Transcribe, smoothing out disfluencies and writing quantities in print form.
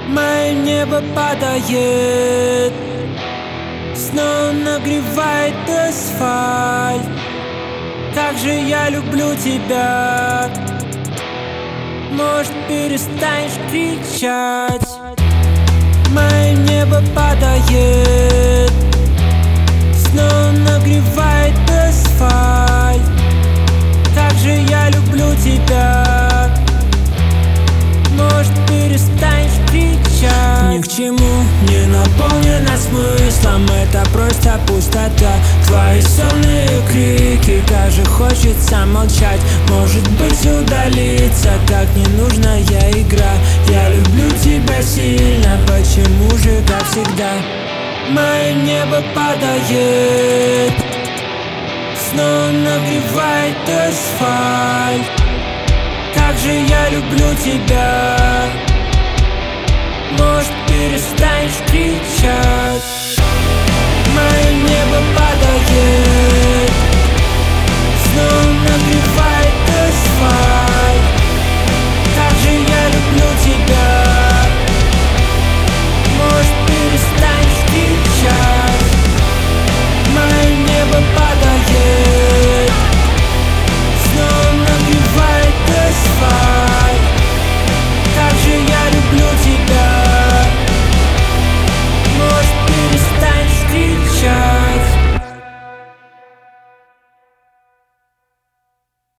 Мое небо падает, снова нагревает асфальт. Как же я люблю тебя. Может, перестанешь кричать? Мое небо падает, снова нагревает асфальт. Как же я люблю тебя. Может, перестанешь кричать? Ни к чему не наполнено смыслом, это просто пустота. Твои сонные крики, как же хочется молчать. Может быть, удалиться, как ненужная игра. Я люблю тебя сильно, почему же как всегда? Мое небо падает, снова нагревает асфальт. Как же я люблю тебя. Может, перестанешь кричать?